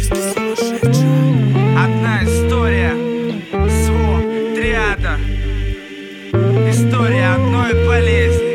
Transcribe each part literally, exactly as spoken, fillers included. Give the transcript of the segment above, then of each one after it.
Одна история, свод, триада. История одной болезни.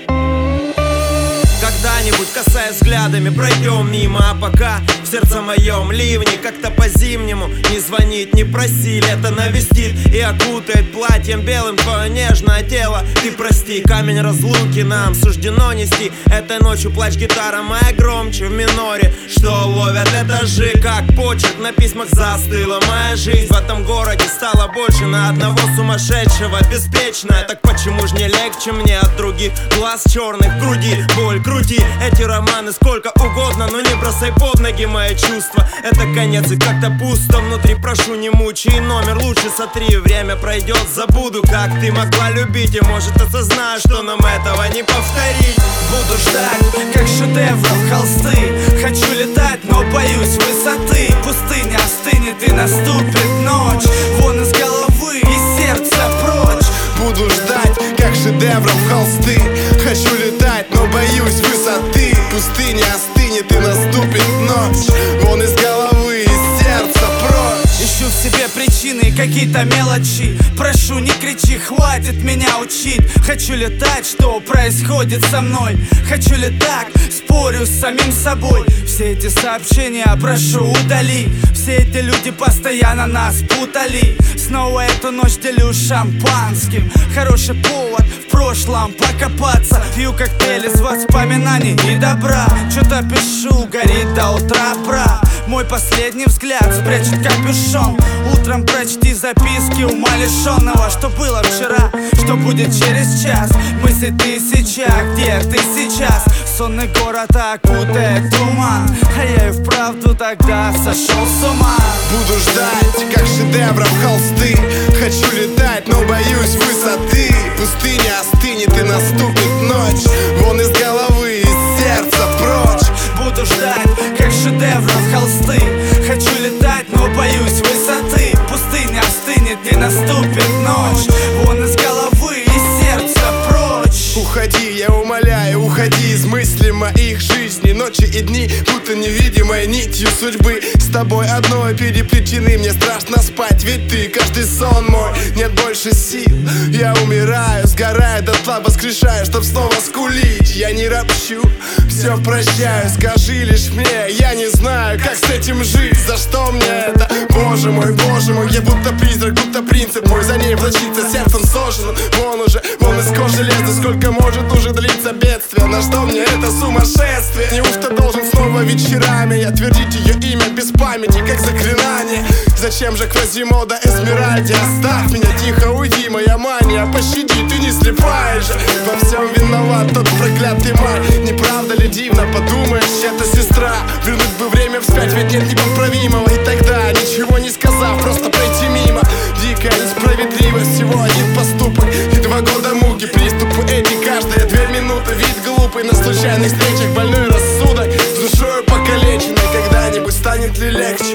Когда-нибудь, касаясь взглядами, пройдем мимо. А пока в сердце моем ливни, как-то по-зимнему не звонить, не проси. Лето навестит и окутает платьем белым твое нежное тело. Ты прости, камень разлуки нам суждено нести. Этой ночью плач гитара моя громче в миноре, что ловят этажи, как почерк на письмах застыла моя жизнь. В этом городе стало больше на одного сумасшедшего, беспечная. Так почему ж не легче мне от других глаз черных в груди? Боль, крути эти романы сколько угодно, но не бросай под ноги мои чувства. Это конец и как-то пусто внутри, прошу не мучай. Номер лучше сотри, время пройдет, забуду, как ты могла любить. И может осознаю, что нам этого не повторить. Буду ждать, как шедевров холсты. Хочу летать, но боюсь высоты. Пустыня остынет и наступит ночь. Вон из головы и сердца прочь. Буду ждать, как шедевров холсты. Хочу летать, но боюсь высоты. Пустыня остынет и наступит ночь. Вон из головы и сердца прочь. Ищу в себе причины, какие-то мелочи. Прошу, не кричи, хватит меня учить. Хочу летать, что происходит со мной. Хочу ли так, спорю с самим собой. Все эти сообщения прошу удали. Все эти люди постоянно нас путали. Снова эту ночь делю шампанским. Хороший повод в прошлом покопаться. Пью коктейль из воспоминаний и добра. Что-то пишу, горит до утра бра. Мой последний взгляд спрячет капюшон. Утром прочти записки ума лишенного. Что было вчера, что будет через час. Мысли тысяча, где ты сейчас? Сонный город окутает туман. А я и вправду тогда сошел с ума. Буду ждать, как шедевров холсты. Хочу летать, но боюсь высоты. Пустыня остынет и наступит ночь. Вон из головы, из сердца прочь. Буду ждать, как шедевров холсты. Хочу летать, но боюсь высоты. Пустыня остынет и наступит ночь. Вон из головы и сердца прочь. Уходи, я умоляю, уходи из мыслей моих жизней. Ночи и дни, будто невидимой нитью судьбы. С тобой одной переплетены, мне страшно спать. Ведь ты, каждый сон мой, нет больше сил. Я умираю, сгораю дотла, воскрешаю, чтоб снова скулить. Я не ропщу, все прощаю, скажи лишь мне. Я не знаю, как с этим жить. За что мне это? Боже мой, боже мой, я будто призрак, будто принцип мой. За ней влачится, сердцем сожжен. Вон уже, вон из кожи лезу. Сколько может уже длиться бедствие? На что мне это сумасшествие? Неужто должен снова вечерами я твердить ее имя без памяти, как заклинание? Зачем же Квазимода Эсмеральде? Оставь меня, тихо уйди, моя мания. Пощади, ты не слепая же. Во всем виноват тот проклятый май. Не правда ли дивно, подумаешь, это сестра. Вернуть бы время вспять, ведь нет непоправимого. И тогда, ничего не сказав, просто пройти мимо. Дикая несправедливость, всего один поступок и два года муки, приступы эти. Каждая две минуты, вид глупый на случайных встречах. Больной рассудок, с душою покалеченной. Когда-нибудь станет ли легче?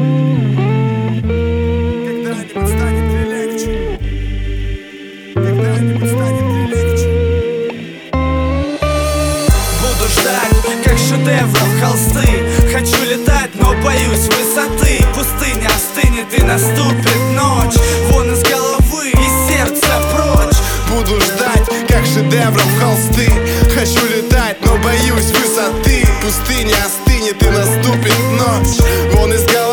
Когда-нибудь станет ли легче? Когда-нибудь станет ли легче? Буду ждать, как шедевров холсты. Хочу летать, но боюсь высоты. Пустыня остынет и наступит ночь. Вон из головы и сердца прочь. Буду ждать, как шедевров холсты. Хочу летать, но боюсь высоты. Пустыня остынет и наступит ночь. Вон из головы